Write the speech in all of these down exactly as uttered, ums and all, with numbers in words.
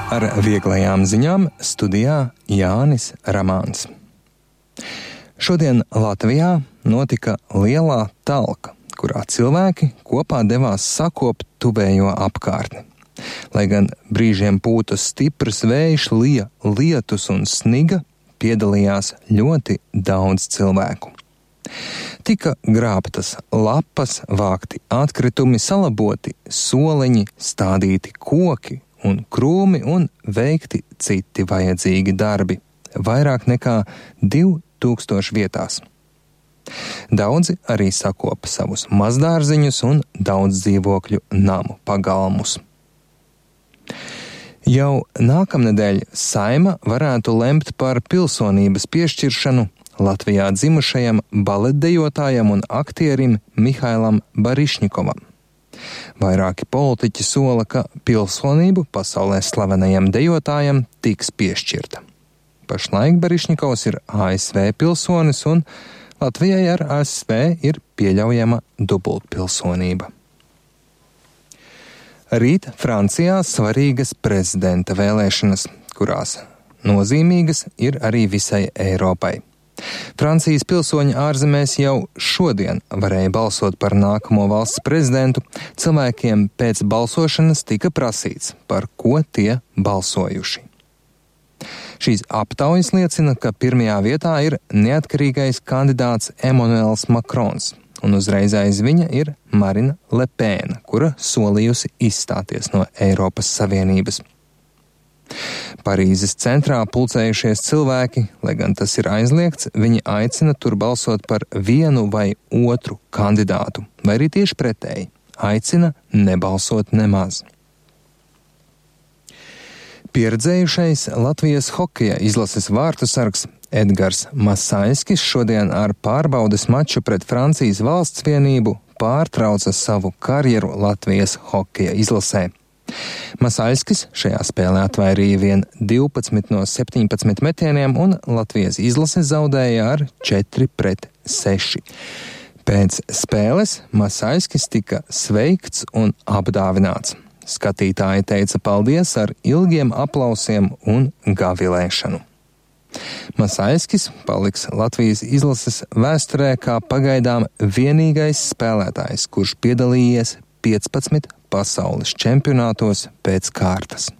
Ar vieglajām ziņām studijā Jānis Ramāns. Šodien Latvijā notika lielā talka, kurā cilvēki kopā devās sakopt tuvējo apkārtni. Lai gan brīžiem pūta stiprs vējš, lija lietus un sniga, piedalījās ļoti daudz cilvēku. Tika grābtas lapas, vākti atkritumi, salaboti soliņi, stādīti koki un krūmi un veikti citi vajadzīgi darbi, vairāk nekā divi tūkstoši vietās. Daudzi arī sakopa savus mazdārziņus un daudz dzīvokļu namu pagalmus. Jau nākamnedēļ Saeima varētu lemt par pilsonības piešķiršanu Latvijā dzimušajam baletdejotājam un aktierim Mihailam Barišņikovam. Vairāki politiķi sola, ka pilsonību pasaulē slavenajam dejotājam tiks piešķirta. Pašlaik Barišņikovs ir A S V pilsonis un Latvijai ar A S V ir pieļaujama dubultpilsonība. Rīt Francijā svarīgas prezidenta vēlēšanas, kurās nozīmīgas ir arī visai Eiropai. Francijas pilsoņi ārzemēs jau šodien varēja balsot par nākamo valsts prezidentu. Cilvēkiem pēc balsošanas tika prasīts, par ko tie balsojuši. Šīs aptaujas liecina, ka pirmajā vietā ir neatkarīgais kandidāts Emmanuels Macrons, un uzreiz aiz viņa ir Marina Le Pen, kura solījusi izstāties no Eiropas Savienības. Parīzes centrā pulcējušies cilvēki, lai gan tas ir aizliegts, viņi aicina tur balsot par vienu vai otru kandidātu, vai arī tieši pretēji, aicina nebalsot nemaz. Pieredzējušais Latvijas hokeja izlases vārtusargs Edgars Masaiskis šodien ar pārbaudes maču pret Francijas valsts vienību pārtrauca savu karjeru Latvijas hokeja izlasē. Masaiskis šajā spēlē atvairīja vien divpadsmit no septiņpadsmit metieniem un Latvijas izlase zaudēja ar četri pret seši. Pēc spēles Masaiskis tika sveikts un apdāvināts. Skatītāji teica paldies ar ilgiem aplausiem un gavilēšanu. Masaiskis paliks Latvijas izlases vēsturē kā pagaidām vienīgais spēlētājs, kurš piedalījies piecpadsmit pasaules čempionātos pēc kārtas.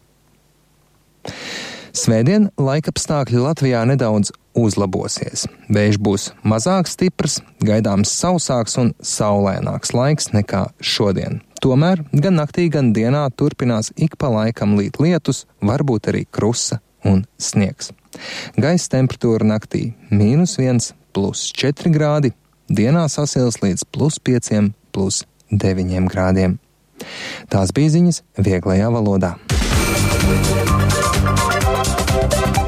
Svētdien laikapstākļi Latvijā nedaudz uzlabosies. Vējš būs mazāk stiprs, gaidāms sausāks un saulaināks laiks nekā šodien. Tomēr gan naktī, gan dienā turpinās ik pa laikam līt lietus, varbūt arī krusa un sniegs. Gaisa temperatūra naktī mīnus viens, plus četri grādi, dienā sasils līdz plus pieciem, plus deviņiem grādiem. Tās bija ziņas vieglajā valodā.